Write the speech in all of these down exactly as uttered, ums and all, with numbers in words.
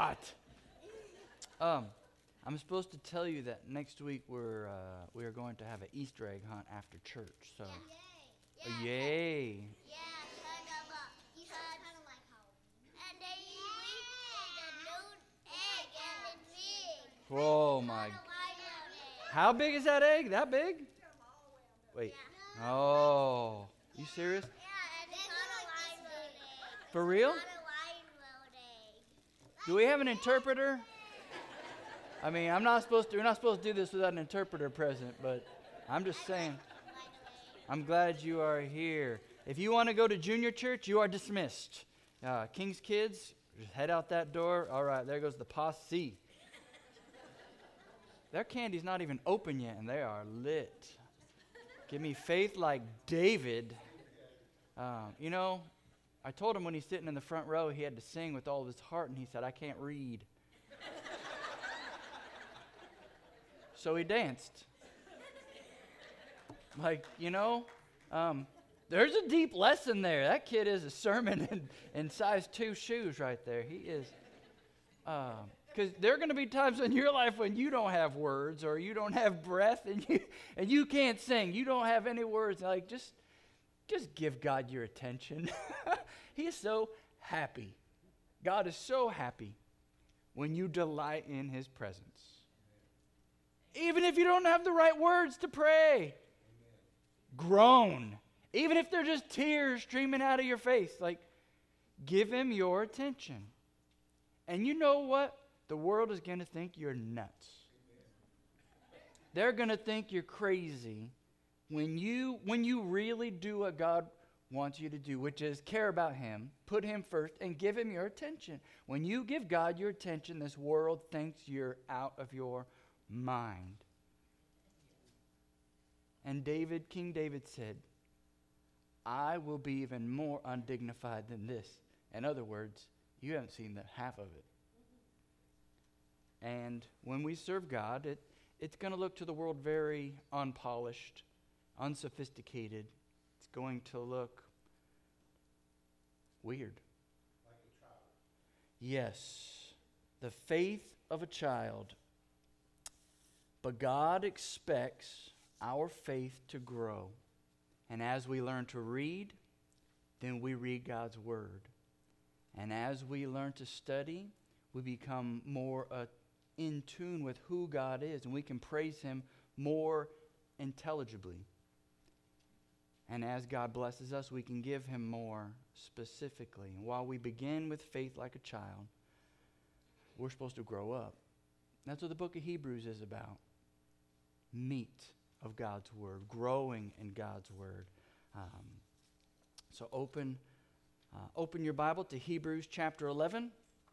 not. Um, I'm supposed to tell you that next week we're uh, we are going to have an Easter egg hunt after church. So, Yeah. uh, yay! Yeah, kind of. Uh, because kind of like home. And they eat the new egg and it's big. Oh my! How big is that egg? That big? Wait. Yeah. Oh, you serious? Yeah, and it's not a live egg. For real? It's not a live egg. Do we have an interpreter? I mean, I'm not supposed to. We're not supposed to do this without an interpreter present, but I'm just saying. I'm glad you are here. If you want to go to junior church, you are dismissed. Uh, King's kids, just head out that door. All right, there goes the posse. Their candy's not even open yet, and they are lit. Give me faith like David. Um, you know, I told him when he's sitting in the front row, he had to sing with all of his heart, and he said, I can't read. So he danced. Like, you know, um, there's a deep lesson there. That kid is a sermon in, in size two shoes right there. He is. Because uh, there are going to be times in your life when you don't have words or you don't have breath and you and you can't sing. You don't have any words. Like, just, just give God your attention. He is so happy. God is so happy when you delight in his presence. Even if you don't have the right words to pray. Groan. Even if they're just tears streaming out of your face. Like, give him your attention. And you know what? The world is going to think you're nuts. They're going to think you're crazy when you when you really do what God wants you to do, which is care about him, put him first, and give him your attention. When you give God your attention, this world thinks you're out of your mind. And David, King David said, I will be even more undignified than this. In other words, you haven't seen the half of it. And when we serve God, it, it's going to look to the world very unpolished, unsophisticated. It's going to look weird. Like a child. Yes, the faith of a child. But God expects our faith to grow. And as we learn to read, then we read God's word. And as we learn to study, we become more uh, in tune with who God is, and we can praise him more intelligibly. And as God blesses us, we can give him more specifically. And while we begin with faith like a child, we're supposed to grow up. That's what the book of Hebrews is about. Meat of God's word, growing in God's word. Um, so open, uh, open your Bible to Hebrews chapter eleven.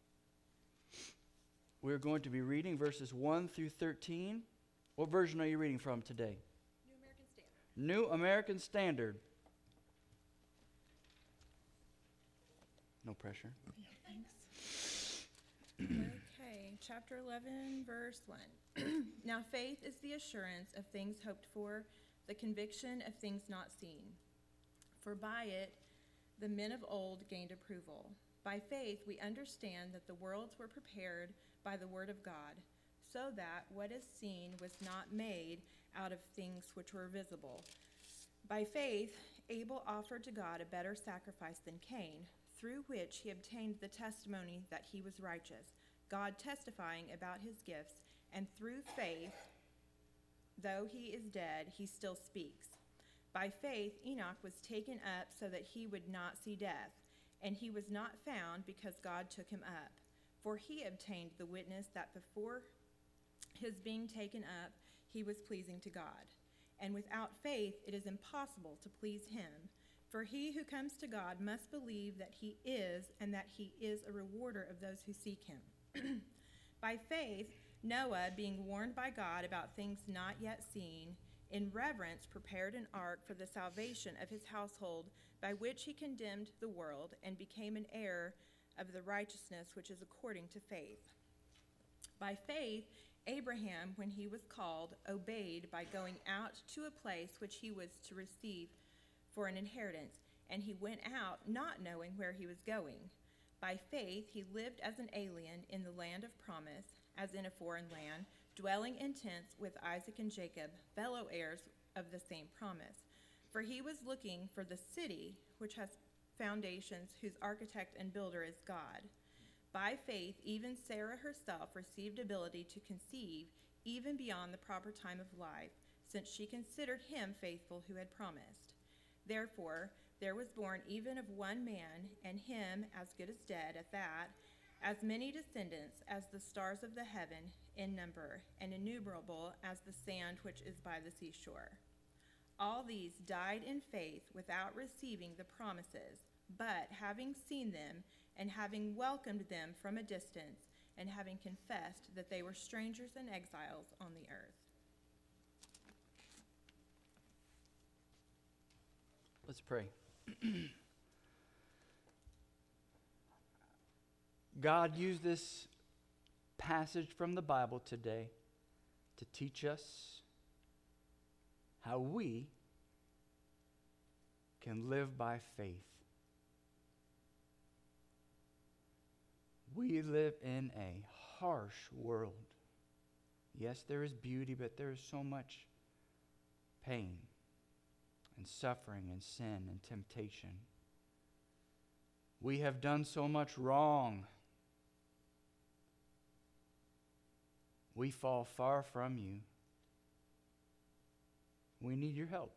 We're going to be reading verses one through thirteen. What version are you reading from today? New American Standard. New American Standard. No pressure. Yeah, thanks. Okay, chapter eleven, verse one. Now faith is the assurance of things hoped for, the conviction of things not seen. For by it the men of old gained approval. By faith we understand that the worlds were prepared by the word of God, so that what is seen was not made out of things which were visible. By faith Abel offered to God a better sacrifice than Cain, through which he obtained the testimony that he was righteous, God testifying about his gifts, and through faith, though he is dead, he still speaks. By faith Enoch was taken up so that he would not see death, and he was not found because God took him up. For he obtained the witness that before his being taken up, he was pleasing to God. And without faith it is impossible to please him. For he who comes to God must believe that he is, and that he is a rewarder of those who seek him. By faith, Noah, being warned by God about things not yet seen, in reverence prepared an ark for the salvation of his household, by which he condemned the world and became an heir of the righteousness which is according to faith. By faith, Abraham, when he was called, obeyed by going out to a place which he was to receive for an inheritance, and he went out not knowing where he was going. By faith, he lived as an alien in the land of promise, as in a foreign land, dwelling in tents with Isaac and Jacob, fellow heirs of the same promise. For he was looking for the city which has foundations, whose architect and builder is God. By faith, even Sarah herself received ability to conceive, even beyond the proper time of life, since she considered him faithful who had promised. Therefore, there was born even of one man, and him as good as dead at that, as many descendants as the stars of the heaven in number, and innumerable as the sand which is by the seashore. All these died in faith without receiving the promises, but having seen them, and having welcomed them from a distance, and having confessed that they were strangers and exiles on the earth. Let's pray. God, use this passage from the Bible today to teach us how we can live by faith. We live in a harsh world. Yes, there is beauty, but there is so much pain and suffering and sin and temptation. We have done so much wrong. We fall far from you. We need your help.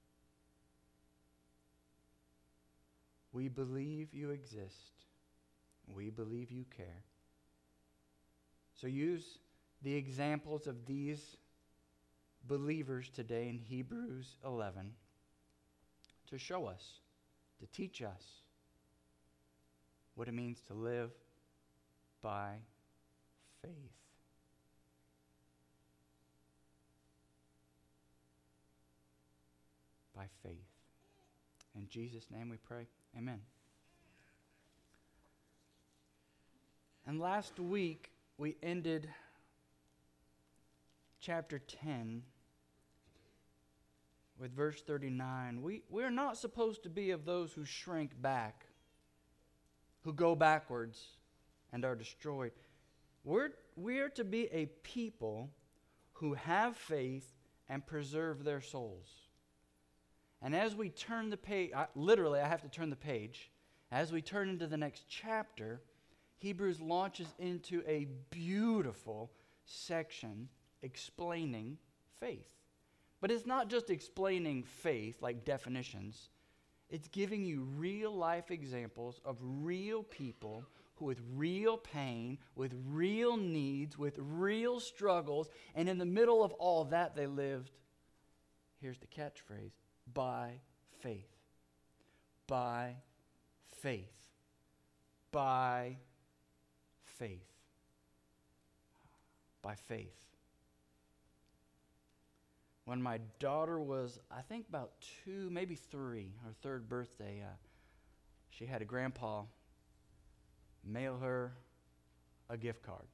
We believe you exist. We believe you care. So use the examples of these believers today in Hebrews eleven to show us, to teach us what it means to live by faith. By faith. In Jesus' name we pray. Amen. And last week we ended chapter ten with verse thirty-nine. We, we're not supposed to be of those who shrink back, who go backwards and are destroyed. We're, we're to be a people who have faith and preserve their souls. And as we turn the page, I, literally I have to turn the page, as we turn into the next chapter, Hebrews launches into a beautiful section explaining faith. But it's not just explaining faith like definitions. It's giving you real life examples of real people who with real pain, with real needs, with real struggles, and in the middle of all that they lived, here's the catchphrase, by faith. By faith. By faith. By faith. When my daughter was, I think about two, maybe three, her third birthday, uh, she had a grandpa mail her a gift card.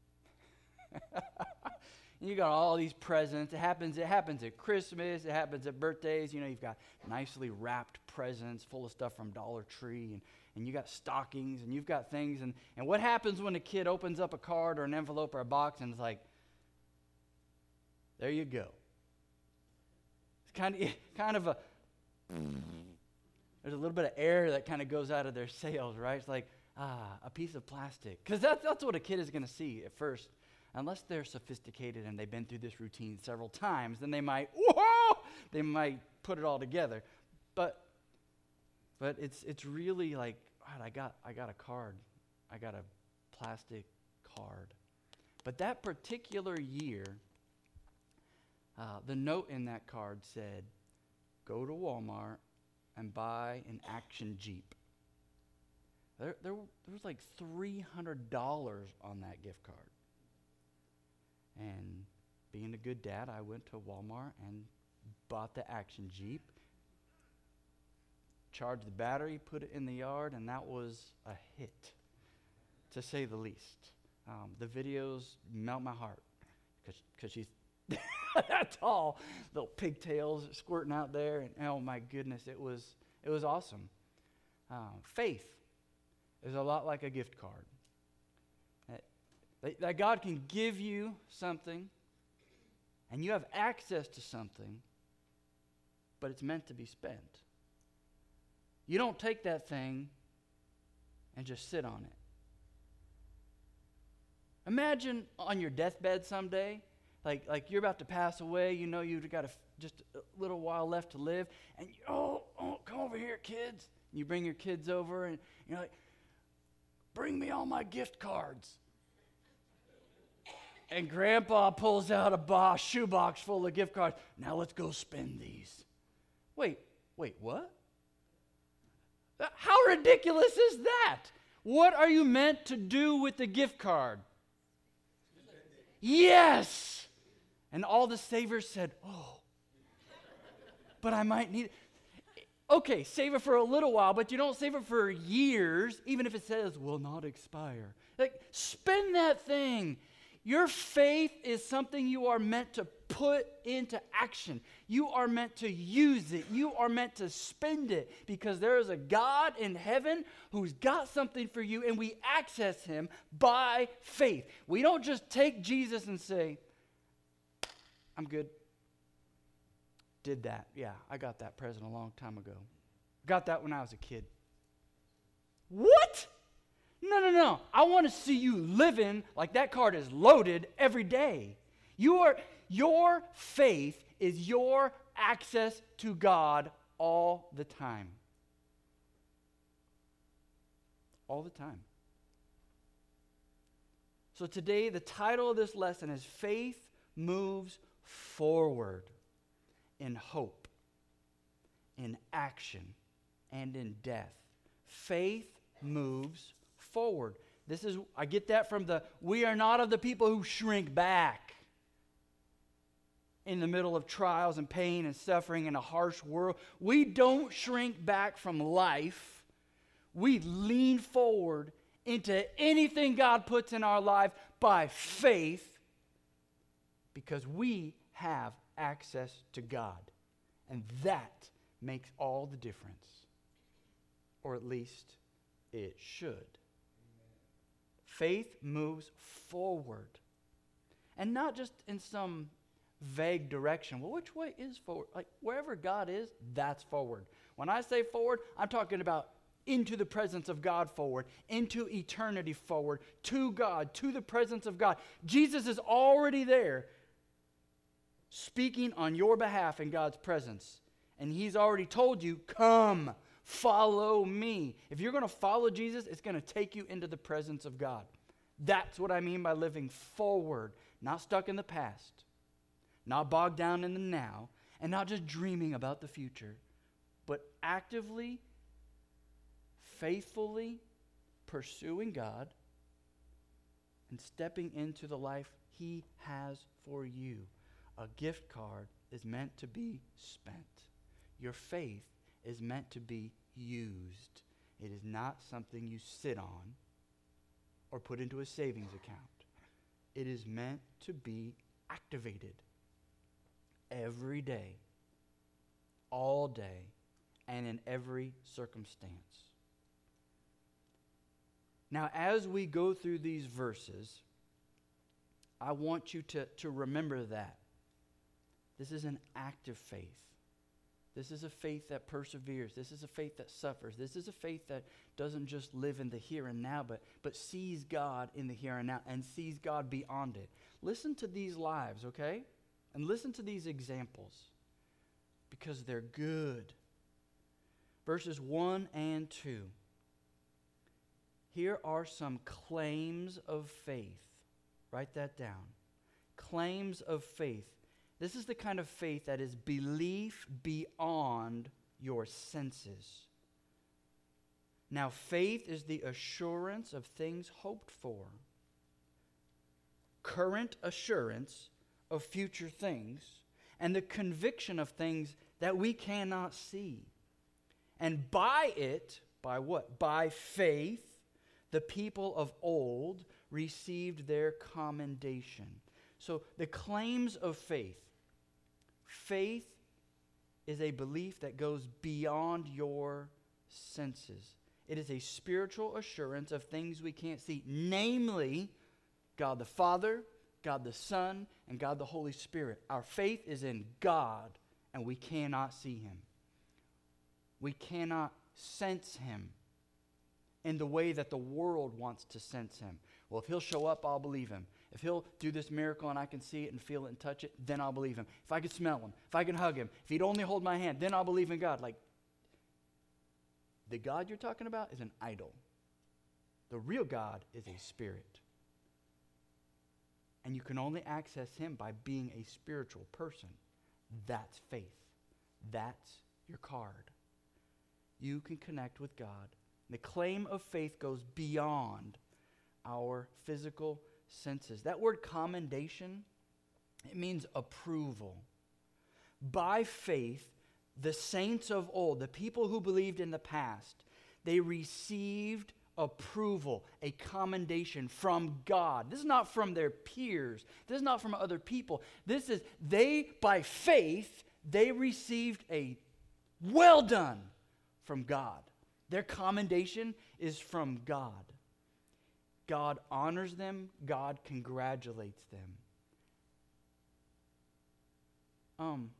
You got all these presents. It happens, it happens at Christmas. It happens at birthdays. You know, you've got nicely wrapped presents full of stuff from Dollar Tree. And, and you got stockings. And you've got things. And, and what happens when a kid opens up a card or an envelope or a box and it's like, there you go. It's kind of, kind of a, there's a little bit of air that kind of goes out of their sails, right? It's like, ah, a piece of plastic. Because that's, that's what a kid is going to see at first. Unless they're sophisticated and they've been through this routine several times, then they might, whoa, they might put it all together. But but it's it's really like, God, I got I got a card. I got a plastic card. But that particular year, uh, the note in that card said, go to Walmart and buy an Action Jeep. There, there, there was like three hundred dollars on that gift card. And being a good dad, I went to Walmart and bought the Action Jeep, charged the battery, put it in the yard, and that was a hit, to say the least. Um, the videos melt my heart because she's that tall, little pigtails squirting out there, and oh my goodness, it was it was awesome. Um, faith. is a lot like a gift card. That, that God can give you something, and you have access to something, but it's meant to be spent. You don't take that thing and just sit on it. Imagine on your deathbed someday, like, like you're about to pass away, you know you've got a, just a little while left to live, and you, oh, oh, come over here, kids. And you bring your kids over, and you're like, bring me all my gift cards. And Grandpa pulls out a box, shoebox full of gift cards. Now let's go spend these. Wait, wait, what? How ridiculous is that? What are you meant to do with the gift card? Yes! And all the savers said, oh, but I might need it. Okay, save it for a little while, but you don't save it for years, even if it says will not expire. Like, spend that thing. Your faith is something you are meant to put into action. You are meant to use it. You are meant to spend it, because there is a God in heaven who's got something for you, and we access him by faith. We don't just take Jesus and say, I'm good. Did that. Yeah, I got that present a long time ago. Got that when I was a kid. What? No, no, no. I want to see you living like that card is loaded every day. You are, your faith is your access to God all the time. All the time. So today, the title of this lesson is Faith Moves Forward in Hope, in action, and in death. Faith moves forward. This is, I get that from the, we are not of the people who shrink back in the middle of trials and pain and suffering in a harsh world. We don't shrink back from life. We lean forward into anything God puts in our life by faith, because we have access to God. And that makes all the difference. Or at least it should. Faith moves forward. And not just in some vague direction. Well, which way is forward? Like, wherever God is, that's forward. When I say forward, I'm talking about into the presence of God forward, into eternity forward, to God, to the presence of God. Jesus is already there, speaking on your behalf in God's presence. And he's already told you, come, follow me. If you're going to follow Jesus, it's going to take you into the presence of God. That's what I mean by living forward, not stuck in the past, not bogged down in the now, and not just dreaming about the future, but actively, faithfully pursuing God and stepping into the life he has for you. A gift card is meant to be spent. Your faith is meant to be used. It is not something you sit on or put into a savings account. It is meant to be activated every day, all day, and in every circumstance. Now, as we go through these verses, I want you to, to remember that this is an active faith. This is a faith that perseveres. This is a faith that suffers. This is a faith that doesn't just live in the here and now, but, but sees God in the here and now and sees God beyond it. Listen to these lives, okay? And listen to these examples, because they're good. Verses one and two. Here are some claims of faith. Write that down. Claims of faith. This is the kind of faith that is belief beyond your senses. Now, faith is the assurance of things hoped for. Current assurance of future things, and the conviction of things that we cannot see. And by it, by what? By faith, the people of old received their commendation. So the claims of faith. Faith is a belief that goes beyond your senses. It is a spiritual assurance of things we can't see, namely God the Father, God the Son, and God the Holy Spirit. Our faith is in God, and we cannot see him. We cannot sense him in the way that the world wants to sense him. Well, if he'll show up, I'll believe him. If he'll do this miracle and I can see it and feel it and touch it, then I'll believe him. If I can smell him, if I can hug him, if he'd only hold my hand, then I'll believe in God. Like, the God you're talking about is an idol. The real God is a spirit. And you can only access him by being a spiritual person. That's faith. That's your card. You can connect with God. The claim of faith goes beyond our physical senses. That word commendation, it means approval. By faith, the saints of old, the people who believed in the past, they received approval, a commendation from God. This is not from their peers. This is not from other people. This is, they, by faith, they received a well done from God. Their commendation is from God. God honors them. God congratulates them. Um,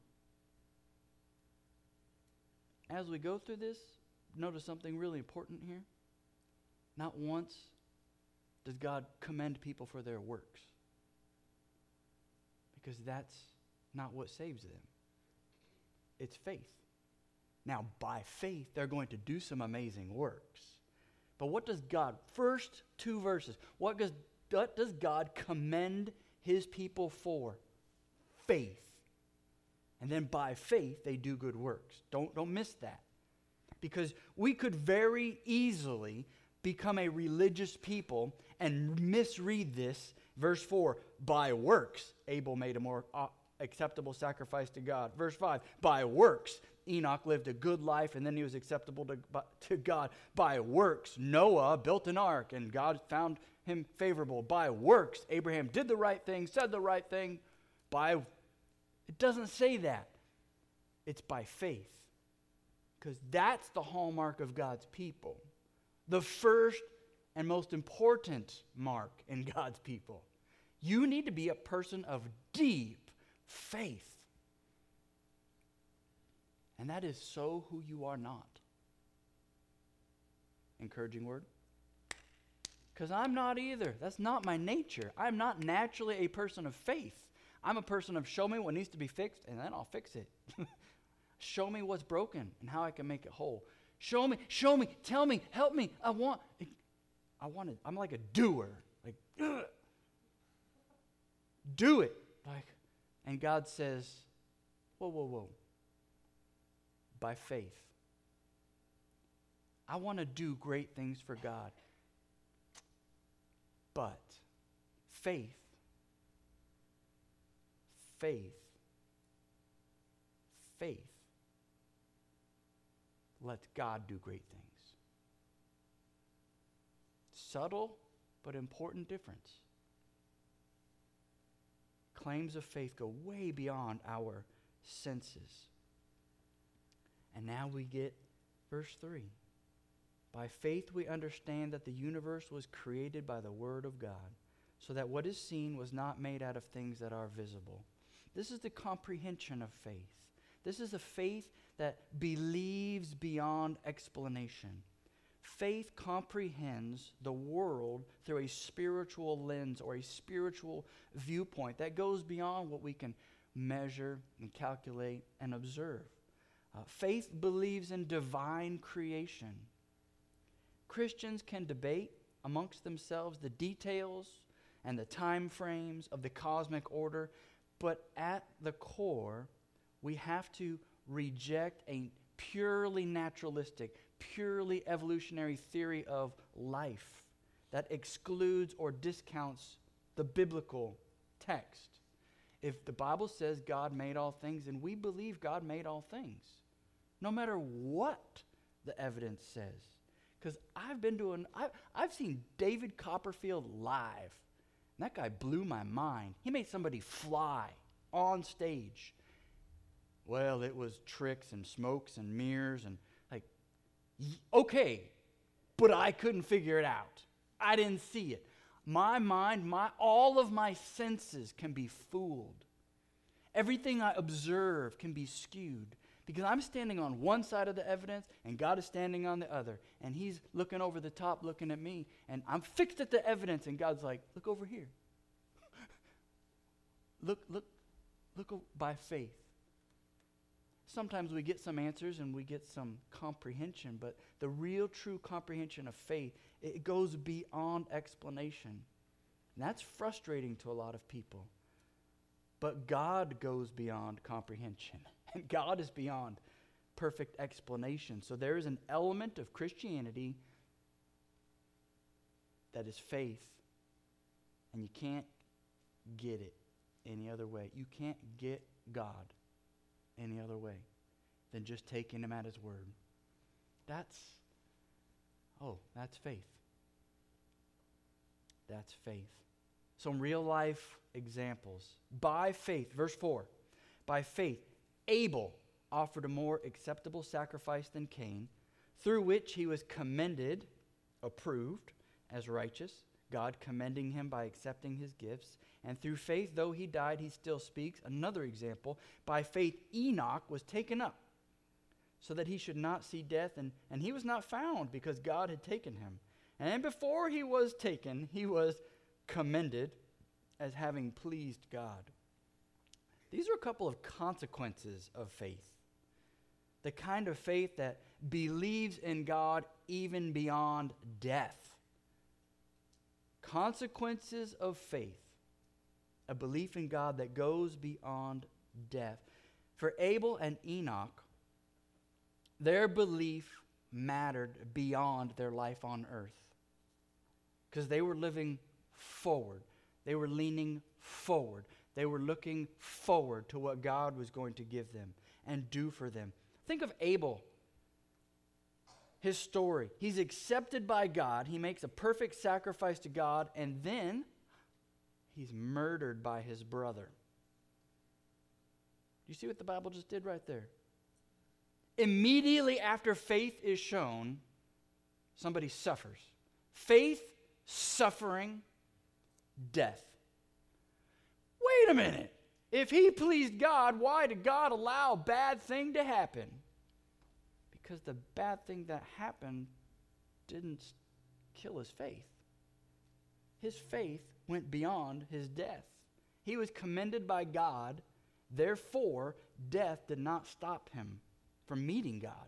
as we go through this, notice something really important here. Not once does God commend people for their works, because that's not what saves them. It's faith. Now, by faith, they're going to do some amazing works. But what does God, first two verses, what does, what does God commend his people for? Faith. And then by faith, they do good works. Don't, don't miss that. Because we could very easily become a religious people and misread this. Verse four, by works, Abel made a more uh, acceptable sacrifice to God. Verse five, by works, Enoch lived a good life and then he was acceptable to, to God. By works, Noah built an ark and God found him favorable. By works, Abraham did the right thing, said the right thing. By It doesn't say that. It's by faith. Because that's the hallmark of God's people. The first and most important mark in God's people. You need to be a person of deep faith. And that is so who you are not. Encouraging word? Because I'm not either. That's not my nature. I'm not naturally a person of faith. I'm a person of show me what needs to be fixed, and then I'll fix it. Show me what's broken and how I can make it whole. Show me, show me, tell me, help me. I want, I want it. I'm like a doer. Like, ugh. Do it. Like, and God says, whoa, whoa, whoa. By faith. I want to do great things for God. But faith, faith, faith lets God do great things. Subtle but important difference. Claims of faith go way beyond our senses. And now we get verse three. By faith we understand that the universe was created by the word of God, so that what is seen was not made out of things that are visible. This is the comprehension of faith. This is a faith that believes beyond explanation. Faith comprehends the world through a spiritual lens or a spiritual viewpoint that goes beyond what we can measure and calculate and observe. Uh, faith believes in divine creation. Christians can debate amongst themselves the details and the time frames of the cosmic order, but at the core, we have to reject a purely naturalistic, purely evolutionary theory of life that excludes or discounts the biblical text. If the Bible says God made all things, then we believe God made all things, no matter what the evidence says. Because I've been to an, I've, I've seen David Copperfield live. And that guy blew my mind. He made somebody fly on stage. Well, it was tricks and smokes and mirrors and like, y- okay, but I couldn't figure it out. I didn't see it. My mind, my all of my senses can be fooled. Everything I observe can be skewed because I'm standing on one side of the evidence and God is standing on the other. And he's looking over the top, looking at me, and I'm fixed at the evidence, and God's like, look over here. look, look, look o- by faith. Sometimes we get some answers and we get some comprehension, but the real true comprehension of faith, it goes beyond explanation. And that's frustrating to a lot of people. But God goes beyond comprehension. And God is beyond perfect explanation. So there is an element of Christianity that is faith. And you can't get it any other way. You can't get God any other way than just taking him at his word. That's, oh, that's faith. That's faith. Some real life examples. By faith, verse four, by faith, Abel offered a more acceptable sacrifice than Cain, through which he was commended, approved as righteous, God commending him by accepting his gifts. And through faith, though he died, he still speaks. Another example, by faith, Enoch was taken up so that he should not see death, and, and he was not found because God had taken him. And before he was taken, he was commended as having pleased God. These are a couple of consequences of faith. The kind of faith that believes in God even beyond death. Consequences of faith. A belief in God that goes beyond death. For Abel and Enoch, their belief mattered beyond their life on earth. Because they were living forward. They were leaning forward. They were looking forward to what God was going to give them and do for them. Think of Abel. His story. He's accepted by God. He makes a perfect sacrifice to God, and then he's murdered by his brother. Do you see what the Bible just did right there? Immediately after faith is shown, somebody suffers. Faith, suffering, death. Wait a minute. If he pleased God, why did God allow a bad thing to happen? Because the bad thing that happened didn't kill his faith. His faith went beyond his death. He was commended by God. Therefore, death did not stop him from meeting God.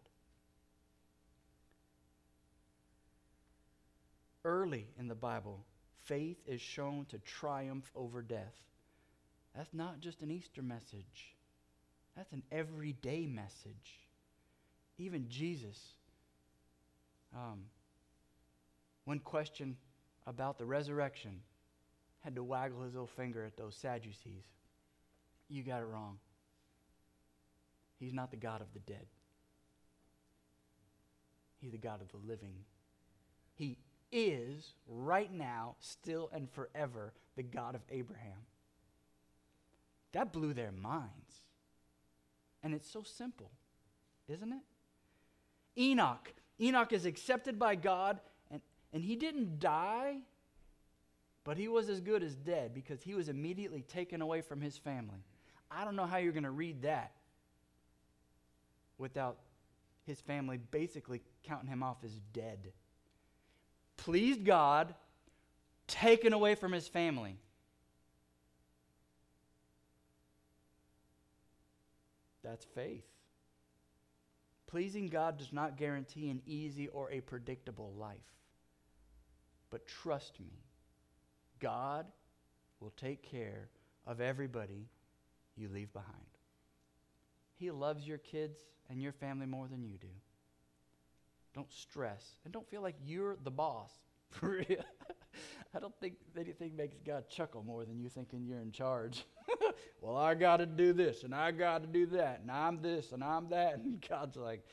Early in the Bible, faith is shown to triumph over death. That's not just an Easter message. That's an everyday message. Even Jesus, um, when questioned about the resurrection, had to waggle his little finger at those Sadducees. You got it wrong. He's not the God of the dead. He's the God of the living. He is, right now, still and forever, the God of Abraham. That blew their minds. And it's so simple, isn't it? Enoch. Enoch is accepted by God, and, and he didn't die, but he was as good as dead because he was immediately taken away from his family. I don't know how you're going to read that without his family basically counting him off as dead. Pleased God, taken away from his family. That's faith. Pleasing God does not guarantee an easy or a predictable life. But trust me, God will take care of everybody you leave behind. He loves your kids and your family more than you do. Don't stress and don't feel like you're the boss. For real. I don't think anything makes God chuckle more than you thinking you're in charge. Well, I got to do this, and I got to do that, and I'm this, and I'm that. And God's like,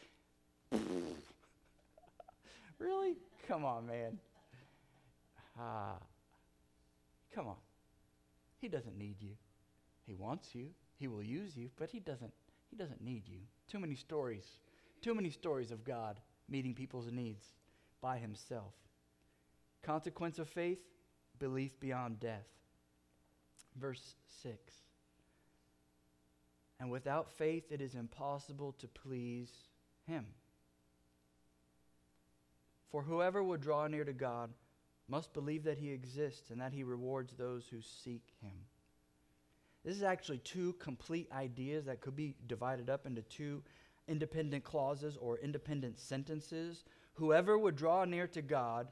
really? Come on, man. Ah, come on. He doesn't need you. He wants you. He will use you, but he doesn't, he doesn't need you. Too many stories. Too many stories of God meeting people's needs. by himself. Consequence of faith, belief beyond death. Verse six. And without faith it is impossible to please him. For whoever would draw near to God must believe that he exists and that he rewards those who seek him. This is actually two complete ideas that could be divided up into two independent clauses or independent sentences. Whoever would draw near to God,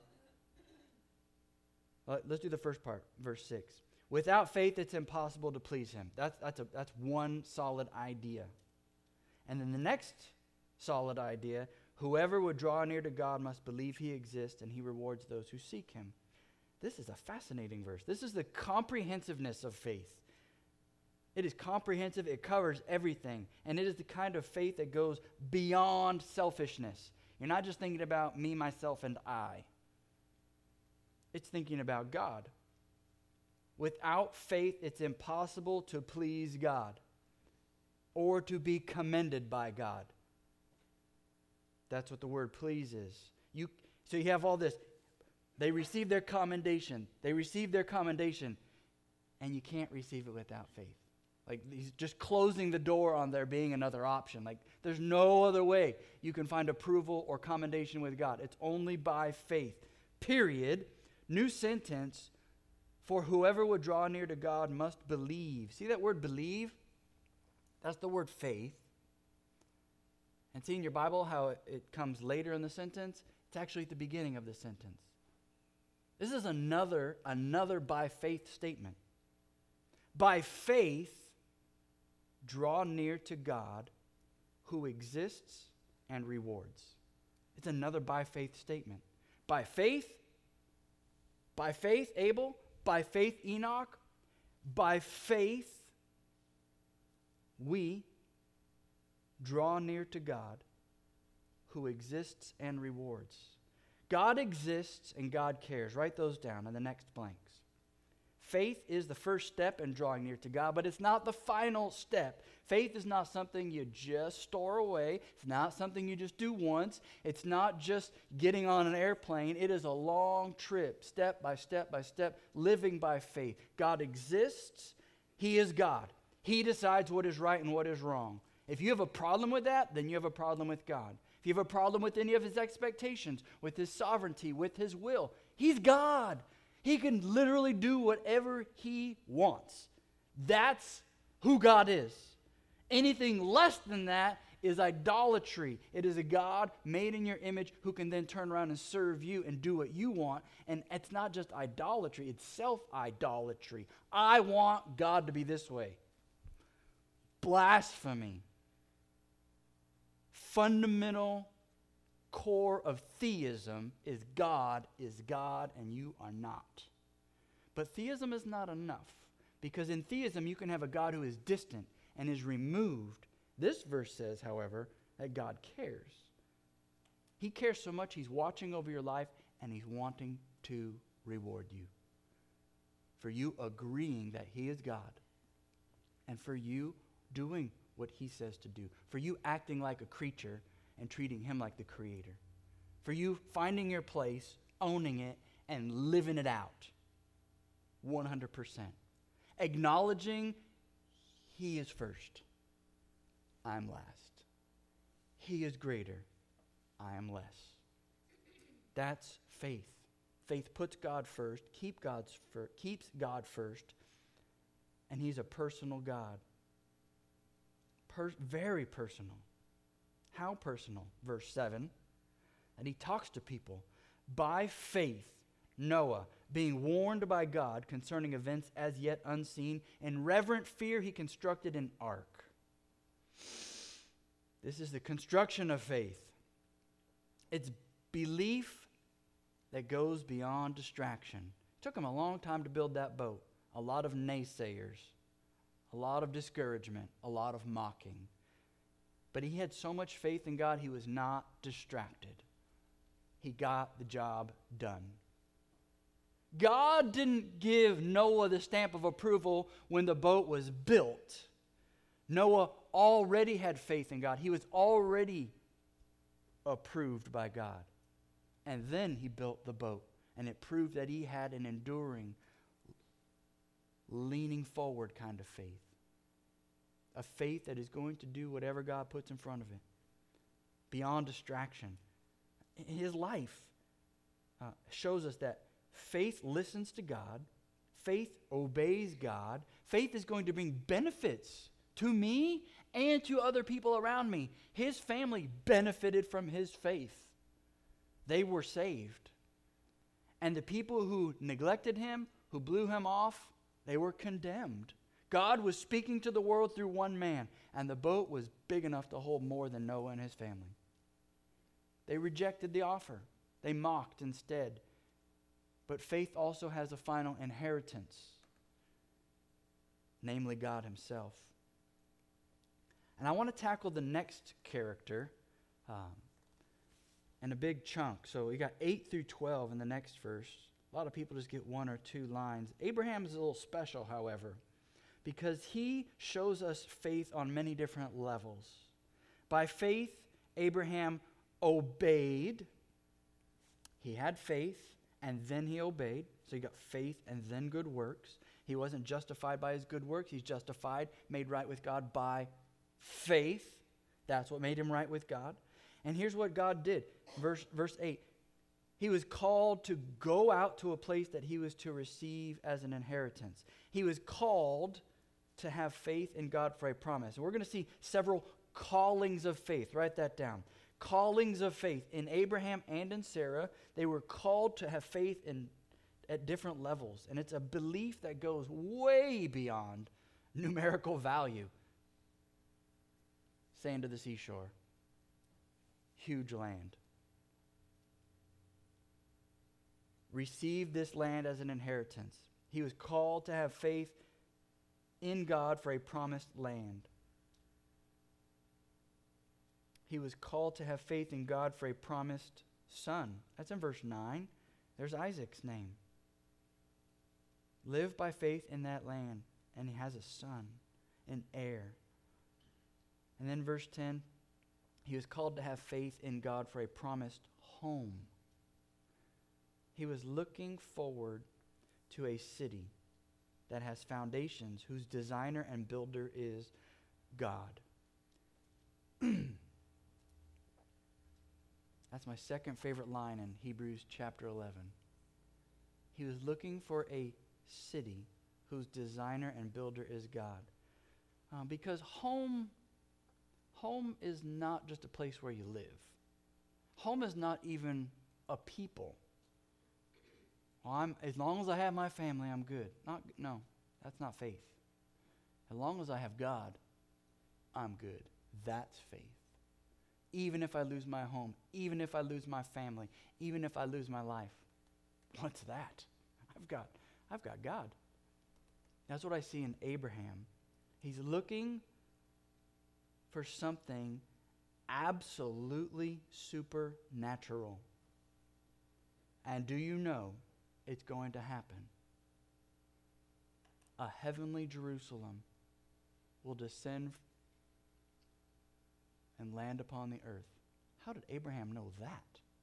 uh, let's do the first part, verse six. Without faith, it's impossible to please him. That's, that's, a, that's one solid idea. And then the next solid idea, whoever would draw near to God must believe he exists and he rewards those who seek him. This is a fascinating verse. This is the comprehensiveness of faith. It is comprehensive. It covers everything. And it is the kind of faith that goes beyond selfishness. You're not just thinking about me, myself, and I. It's thinking about God. Without faith, it's impossible to please God or to be commended by God. That's what the word please is. You, so you have all this. They receive their commendation. They receive their commendation. And you can't receive it without faith. Like he's just closing the door on there being another option. Like there's no other way you can find approval or commendation with God. It's only by faith. Period. New sentence. For whoever would draw near to God must believe. See that word believe? That's the word faith. And see in your Bible how it, it comes later in the sentence? It's actually at the beginning of the sentence. This is another, another by faith statement. By faith, draw near to God who exists and rewards. It's another by faith statement. By faith, by faith, Abel, by faith, Enoch, by faith, we draw near to God who exists and rewards. God exists and God cares. Write those down in the next blanks. Faith is the first step in drawing near to God, but it's not the final step. Faith is not something you just store away. It's not something you just do once. It's not just getting on an airplane. It is a long trip, step by step by step, living by faith. God exists. He is God. He decides what is right and what is wrong. If you have a problem with that, then you have a problem with God. If you have a problem with any of his expectations, with his sovereignty, with his will, he's God. He can literally do whatever he wants. That's who God is. Anything less than that is idolatry. It is a God made in your image who can then turn around and serve you and do what you want. And it's not just idolatry, it's self-idolatry. I want God to be this way. Blasphemy. Fundamental core of theism is God is God and you are not. But theism is not enough, because in theism you can have a God who is distant and is removed. This verse says, however, that God cares. He cares so much he's watching over your life and he's wanting to reward you. For you agreeing that he is God, and for you doing what he says to do, for you acting like a creature and treating him like the creator, for you finding your place, owning it, and living it out one hundred percent. Acknowledging he is first, I'm last. He is greater, I am less. That's faith. Faith puts God first, keep God's fir- keeps God first, and he's a personal God. Per- very personal. How personal? Verse seven. And he talks to people. By faith, Noah, being warned by God concerning events as yet unseen, in reverent fear he constructed an ark. This is the construction of faith. It's belief that goes beyond distraction. It took him a long time to build that boat. A lot of naysayers, a lot of discouragement, a lot of mocking. But he had so much faith in God, he was not distracted. He got the job done. God didn't give Noah the stamp of approval when the boat was built. Noah already had faith in God. He was already approved by God. And then he built the boat. And it proved that he had an enduring, leaning forward kind of faith. A faith that is going to do whatever God puts in front of it. Beyond distraction. His life uh, shows us that faith listens to God. Faith obeys God. Faith is going to bring benefits to me and to other people around me. His family benefited from his faith. They were saved. And the people who neglected him, who blew him off, they were condemned. God was speaking to the world through one man, and the boat was big enough to hold more than Noah and his family. They rejected the offer. They mocked instead. But faith also has a final inheritance, namely God himself. And I want to tackle the next character um, in a big chunk. So we got eight through twelve in the next verse. A lot of people just get one or two lines. Abraham is a little special, however, because he shows us faith on many different levels. By faith, Abraham obeyed. He had faith, and then he obeyed. So you got faith and then good works. He wasn't justified by his good works. He's justified, made right with God by faith. That's what made him right with God. And here's what God did. Verse, verse eight. He was called to go out to a place that he was to receive as an inheritance. He was called to have faith in God for a promise. And we're going to see several callings of faith. Write that down. Callings of faith. In Abraham and in Sarah, they were called to have faith in at different levels. And it's a belief that goes way beyond numerical value. Sand to the seashore. Huge land. Receive this land as an inheritance. He was called to have faith in God for a promised land. He was called to have faith in God for a promised son. That's in verse nine. There's Isaac's name. Live by faith in that land. And he has a son, an heir. And then verse ten, he was called to have faith in God for a promised home. He was looking forward to a city that has foundations, whose designer and builder is God. That's my second favorite line in Hebrews chapter eleven. He was looking for a city whose designer and builder is God. Uh, because home, home is not just a place where you live. Home is not even a people. Well, I'm, as long as I have my family, I'm good. Not, no, that's not faith. As long as I have God, I'm good. That's faith. Even if I lose my home, even if I lose my family, even if I lose my life, what's that? I've got, I've got God. That's what I see in Abraham. He's looking for something absolutely supernatural. And do you know it's going to happen? A heavenly Jerusalem will descend and land upon the earth. How did Abraham know that?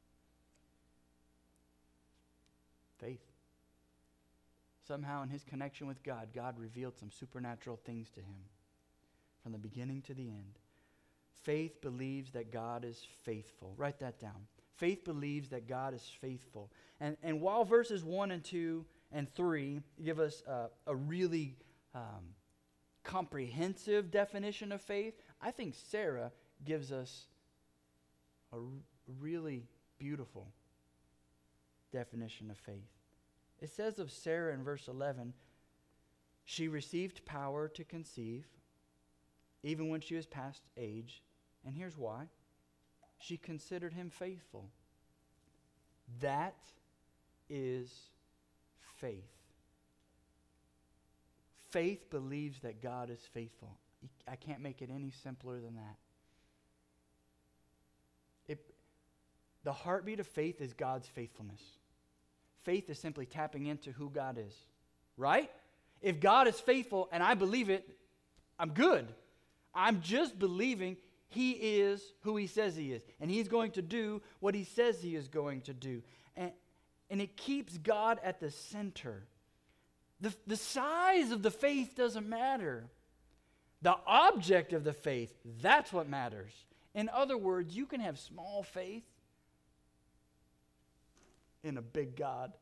Faith. Somehow in his connection with God, God revealed some supernatural things to him from the beginning to the end. Faith believes that God is faithful. Write that down. Faith believes that God is faithful. And, and while verses one and two and three give us uh, a really um, comprehensive definition of faith, I think Sarah gives us a r- really beautiful definition of faith. It says of Sarah in verse eleven, she received power to conceive even when she was past age. And here's why. She considered him faithful. That is faith. Faith believes that God is faithful. I can't make it any simpler than that. It, the heartbeat of faith is God's faithfulness. Faith is simply tapping into who God is. Right? If God is faithful and I believe it, I'm good. I'm just believing He is who he says he is. And he's going to do what he says he is going to do. And, and it keeps God at the center. The, the size of the faith doesn't matter. The object of the faith, that's what matters. In other words, you can have small faith in a big God.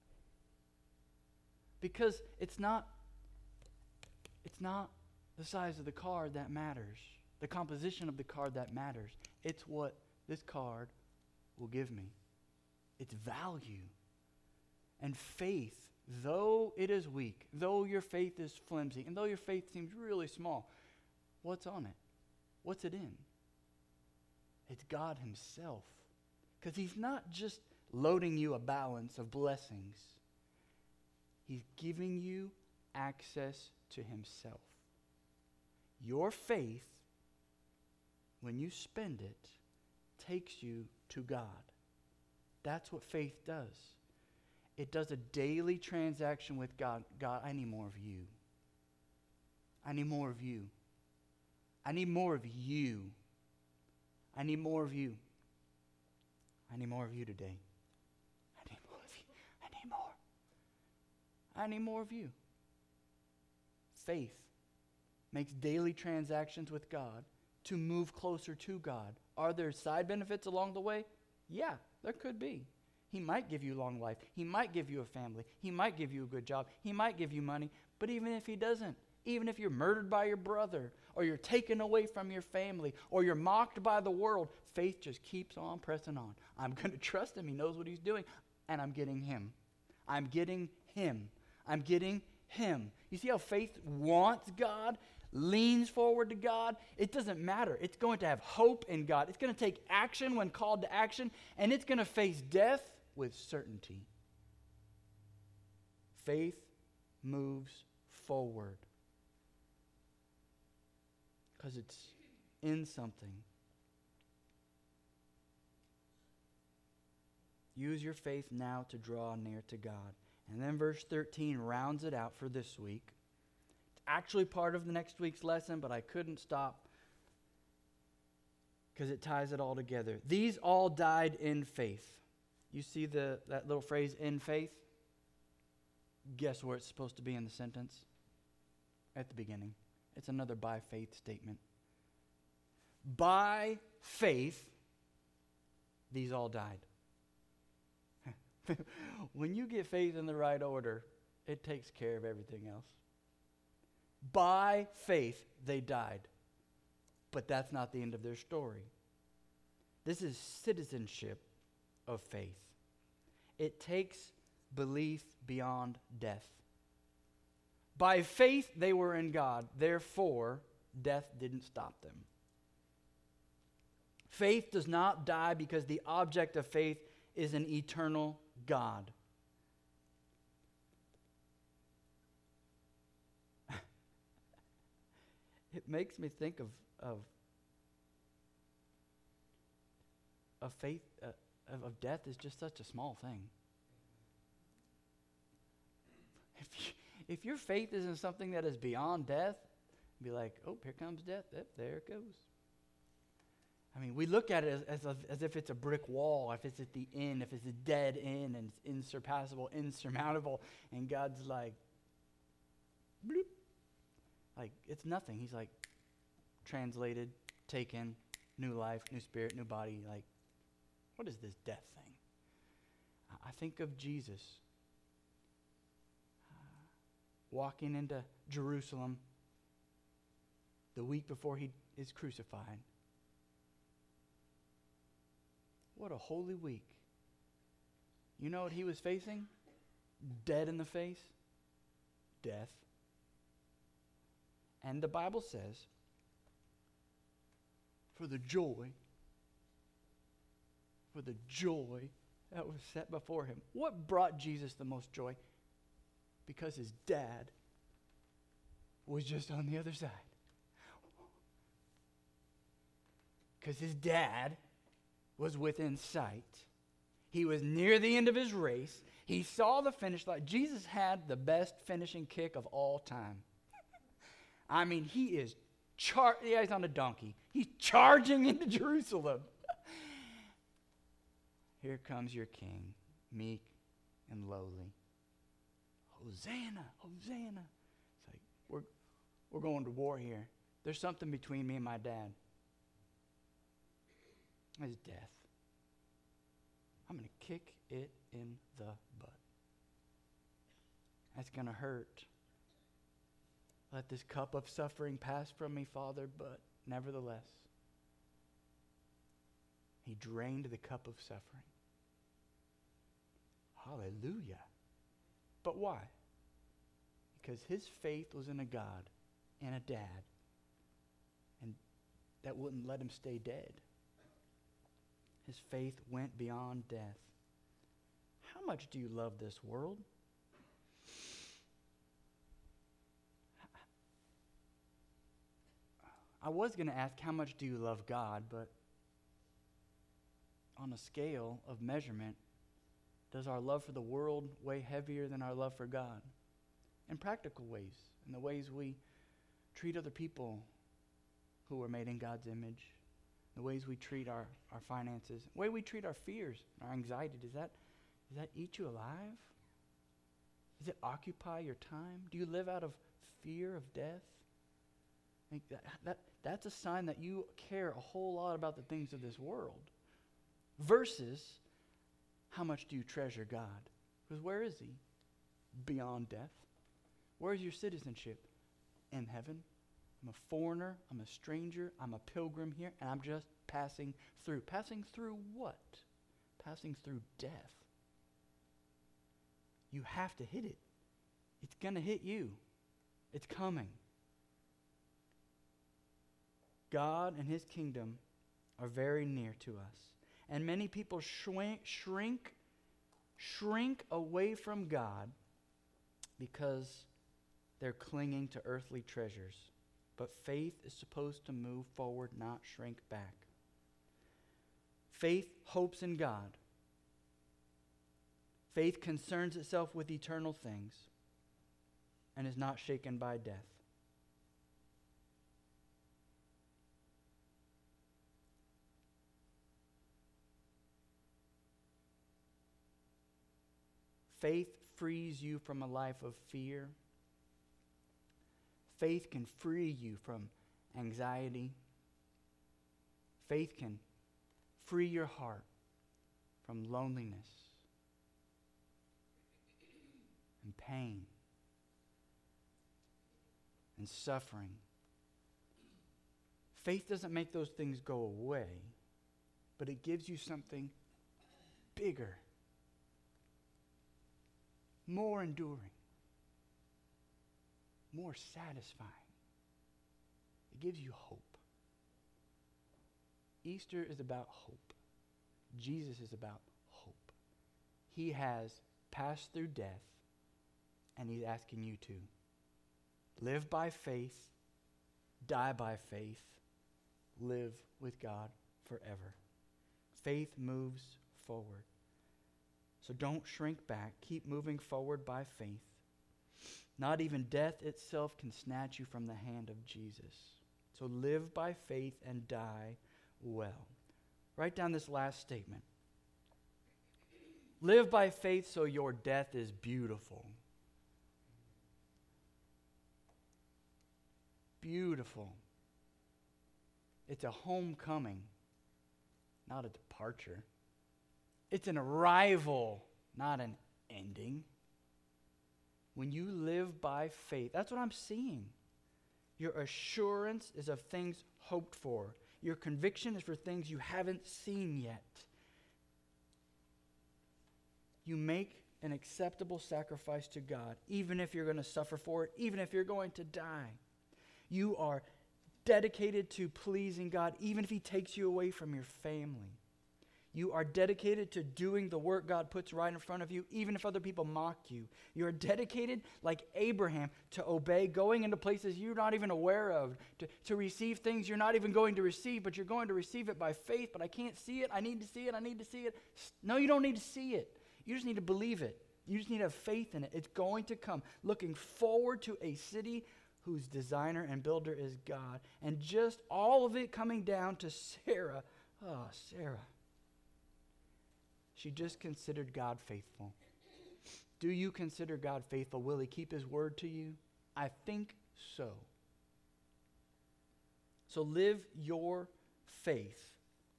Because it's not, it's not the size of the card that matters. The composition of the card that matters. It's what this card will give me. It's value. And faith, though it is weak, though your faith is flimsy, and though your faith seems really small, what's on it? What's it in? It's God himself. Because he's not just loading you a balance of blessings. He's giving you access to himself. Your faith, when you spend it, takes you to God. That's what faith does. It does a daily transaction with God. God, I need more of you. I need more of you. I need more of you. I need more of you. I need more of you today. I need more of you. I need more. I need more of you. Faith makes daily transactions with God to move closer to God. Are there side benefits along the way? Yeah, there could be. He might give you long life. He might give you a family. He might give you a good job. He might give you money. But even if he doesn't, even if you're murdered by your brother, or you're taken away from your family, or you're mocked by the world, faith just keeps on pressing on. I'm going to trust him. He knows what he's doing. And I'm getting him. I'm getting him. I'm getting him. You see how faith wants God, leans forward to God? It doesn't matter. It's going to have hope in God. It's going to take action when called to action, and it's going to face death with certainty. Faith moves forward because it's in something. Use your faith now to draw near to God. And then verse thirteen rounds it out for this week. It's actually part of the next week's lesson, but I couldn't stop because it ties it all together. These all died in faith. You see the that little phrase, in faith? Guess where it's supposed to be in the sentence? At the beginning. It's another by faith statement. By faith, these all died. When you get faith in the right order, it takes care of everything else. By faith, they died. But that's not the end of their story. This is citizenship of faith. It takes belief beyond death. By faith, they were in God. Therefore, death didn't stop them. Faith does not die because the object of faith is an eternal God. It makes me think of of, of faith, uh, of, of death is just such a small thing. If you, if your faith isn't something that is beyond death, be like, oh, here comes death. Yep, there it goes. I mean, we look at it as, as, a, as if it's a brick wall, if it's at the end, if it's a dead end, and it's insurpassable, insurmountable, and God's like, bloop. Like, it's nothing. He's like, translated, taken, new life, new spirit, new body. Like, what is this death thing? I think of Jesus uh, walking into Jerusalem the week before he is crucified. What a holy week. You know what he was facing? Dead in the face. Death. And the Bible says, for the joy, for the joy that was set before him. What brought Jesus the most joy? Because his dad was just on the other side. Because his dad was within sight. He was near the end of his race. He saw the finish line. Jesus had the best finishing kick of all time. I mean, he is Char- yeah, he's on a donkey. He's charging into Jerusalem. Here comes your king, meek and lowly. Hosanna, Hosanna. It's like, we're, we're going to war here. There's something between me and my dad. It's death. I'm going to kick it in the butt. That's going to hurt. Let this cup of suffering pass from me, Father, but nevertheless, he drained the cup of suffering. Hallelujah. But why? Because his faith was in a God and a dad, and that wouldn't let him stay dead. His faith went beyond death. How much do you love this world? I was going to ask, how much do you love God? But on a scale of measurement, does our love for the world weigh heavier than our love for God? In practical ways, in the ways we treat other people who are made in God's image, the ways we treat our, our finances, the way we treat our fears, our anxiety, does that, does that eat you alive? Does it occupy your time? Do you live out of fear of death? I think that, that, that's a sign that you care a whole lot about the things of this world versus how much do you treasure God? Because where is he? Beyond death. Where is your citizenship? In heaven. I'm a foreigner. I'm a stranger. I'm a pilgrim here, and I'm just passing through. Passing through what? Passing through death. You have to hit it. It's going to hit you. It's coming. God and his kingdom are very near to us. And many people shrink, shrink, shrink away from God because they're clinging to earthly treasures. But faith is supposed to move forward, not shrink back. Faith hopes in God. Faith concerns itself with eternal things and is not shaken by death. Faith frees you from a life of fear. Faith can free you from anxiety. Faith can free your heart from loneliness and pain and suffering. Faith doesn't make those things go away, but it gives you something bigger, more enduring, more satisfying. It gives you hope. Easter is about hope. Jesus is about hope. He has passed through death, and he's asking you to live by faith, die by faith, live with God forever. Faith moves forward. So don't shrink back. Keep moving forward by faith. Not even death itself can snatch you from the hand of Jesus. So live by faith and die well. Write down this last statement. Live by faith so your death is beautiful. Beautiful. It's a homecoming, not a departure. It's an arrival, not an ending. When you live by faith, that's what I'm seeing. Your assurance is of things hoped for. Your conviction is for things you haven't seen yet. You make an acceptable sacrifice to God, even if you're going to suffer for it, even if you're going to die. You are dedicated to pleasing God, even if he takes you away from your family. You are dedicated to doing the work God puts right in front of you, even if other people mock you. You are dedicated, like Abraham, to obey, going into places you're not even aware of, to, to receive things you're not even going to receive, but you're going to receive it by faith, but I can't see it, I need to see it, I need to see it. No, you don't need to see it. You just need to believe it. You just need to have faith in it. It's going to come. Looking forward to a city whose designer and builder is God. And just all of it coming down to Sarah. Oh, Sarah. She just considered God faithful. Do you consider God faithful? Will he keep his word to you? I think so. So live your faith.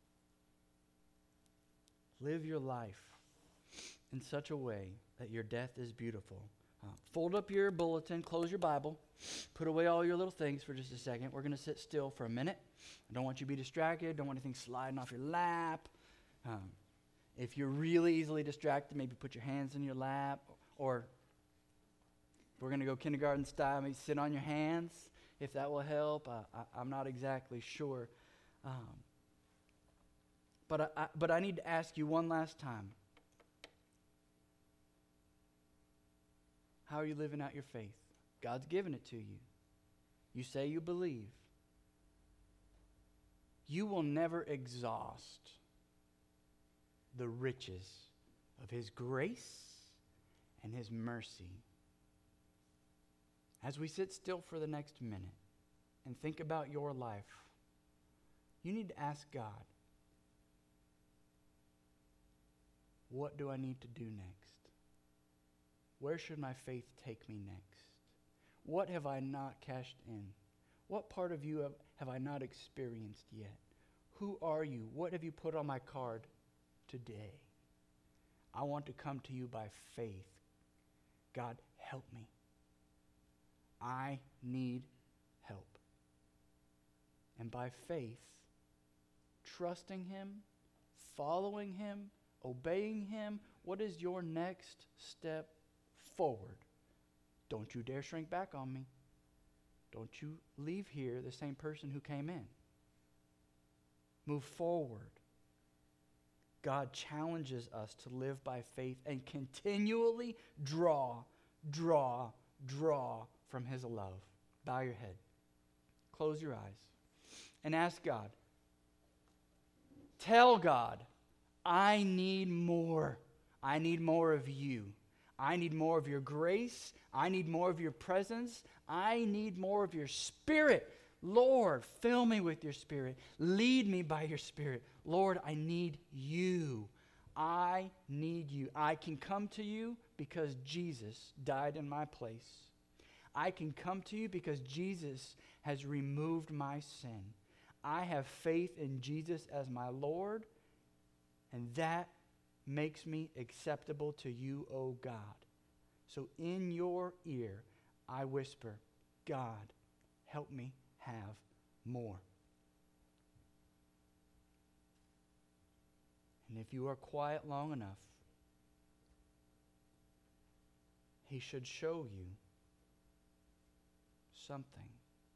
Live your life in such a way that your death is beautiful. Uh, fold up your bulletin, close your Bible, put away all your little things for just a second. We're going to sit still for a minute. I don't want you to be distracted. Don't want anything sliding off your lap. Um, if you're really easily distracted, maybe put your hands in your lap. Or we're going to go kindergarten style, maybe sit on your hands, if that will help. Uh, I, I'm not exactly sure. Um, but, I, I, but I need to ask you one last time. How are you living out your faith? God's given it to you. You say you believe. You will never exhaust the riches of his grace and his mercy. As we sit still for the next minute and think about your life, you need to ask God, what do I need to do next? Where should my faith take me next? What have I not cashed in? What part of you have, have I not experienced yet? Who are you? What have you put on my card today? I want to come to you by faith. God, help me. I need help. And by faith, trusting him, following him, obeying him, what is your next step forward? Don't you dare shrink back on me. Don't you leave here the same person who came in. Move forward. God challenges us to live by faith and continually draw, draw, draw from his love. Bow your head. Close your eyes. And ask God. Tell God, I need more. I need more of you. I need more of your grace. I need more of your presence. I need more of your spirit. Lord, fill me with your spirit. Lead me by your spirit. Lord, I need you. I need you. I can come to you because Jesus died in my place. I can come to you because Jesus has removed my sin. I have faith in Jesus as my Lord, and that makes me acceptable to you, O God. So in your ear, I whisper, God, help me have more. And if you are quiet long enough, he should show you something.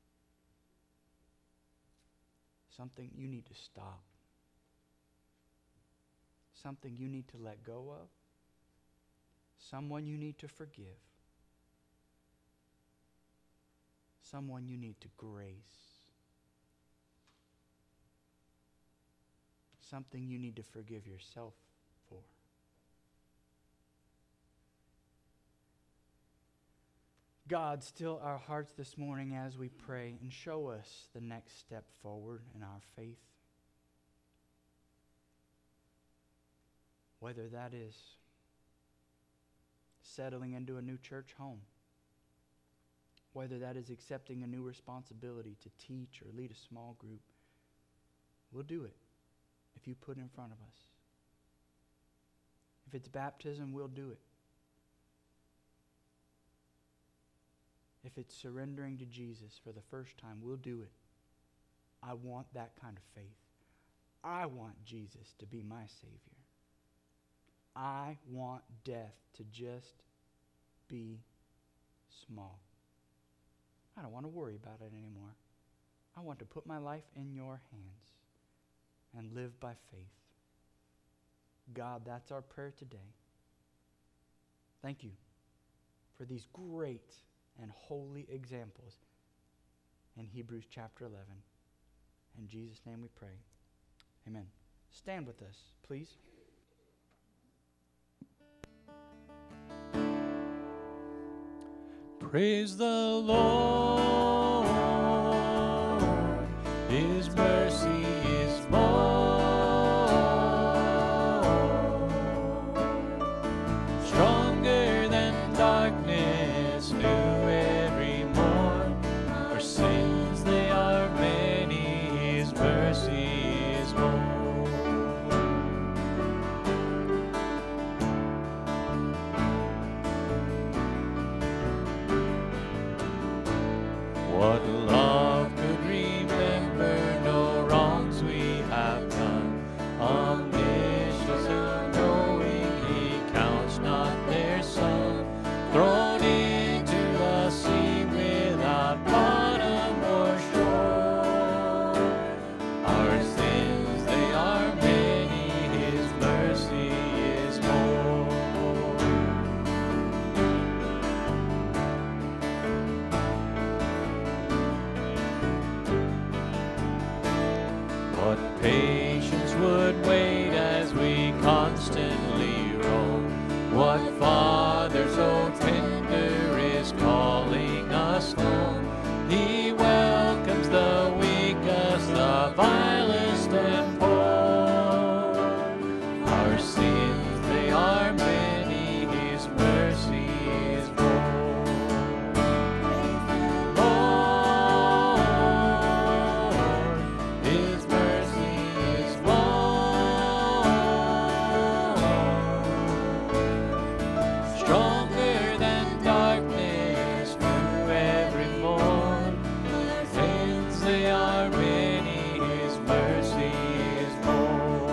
Something you need to stop. Something you need to let go of. Someone you need to forgive. Someone you need to grace. Something you need to forgive yourself for. God, still our hearts this morning as we pray and show us the next step forward in our faith. Whether that is settling into a new church home, whether that is accepting a new responsibility to teach or lead a small group, we'll do it if you put it in front of us. If it's baptism, we'll do it. If it's surrendering to Jesus for the first time, we'll do it. I want that kind of faith. I want Jesus to be my Savior. I want death to just be small. I don't want to worry about it anymore. I want to put my life in your hands and live by faith. God, that's our prayer today. Thank you for these great and holy examples in Hebrews chapter eleven. In Jesus' name we pray. Amen. Stand with us, please. Praise the Lord, His mercy is more, stronger than darkness, new every morn. Our sins, they are many, His mercy is more. What love could remember no wrongs we have done? Omniscience unknowing, He counts not their sum. Thrown into a sea without bottom or shore. Our sins, they are many, His mercy is more. What patience would wait as we constantly roam? What Father so tender is calling us home? He welcomes the weakest, the vilest and poor. Our sins, they are many, His mercy is more. Lord, His mercy is more, stronger than darkness, new every morn. Our sins, they are many, His mercy is more.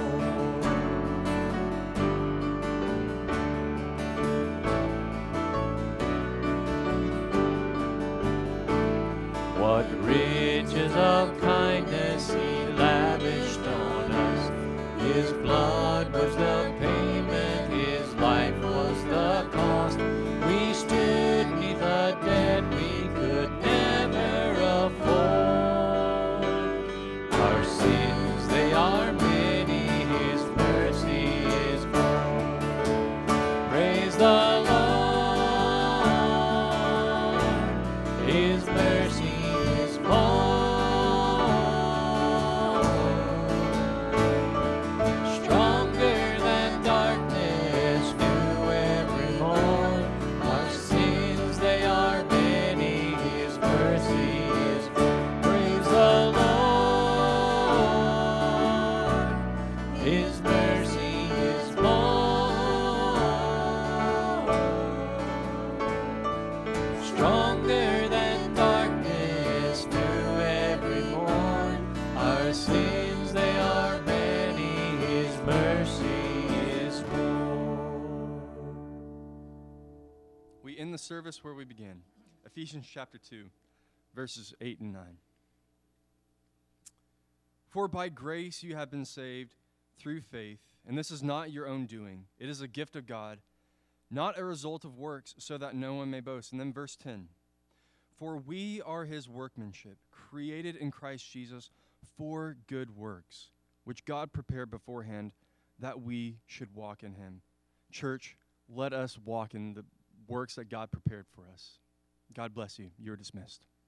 What riches of kindness He lavished on us. His blood was the payment, His life was the cost. We stood neath a debt we could never afford. Our sins, they are many, His mercy is more. Praise the Lord, His mercy is more, stronger than darkness, new every morn. Our sins, they are many, His mercy is more. Praise the Lord, His mercy is more, stronger than darkness, new every morn. Our sins, they are many, His mercy is more. We end the service where we began, Ephesians chapter two, verses eight and nine. For by grace you have been saved through faith, and this is not your own doing. It is a gift of God, not a result of works, so that no one may boast. And then verse ten. For we are His workmanship, created in Christ Jesus for good works, which God prepared beforehand that we should walk in Him. Church, let us walk in the works that God prepared for us. God bless you. You're dismissed.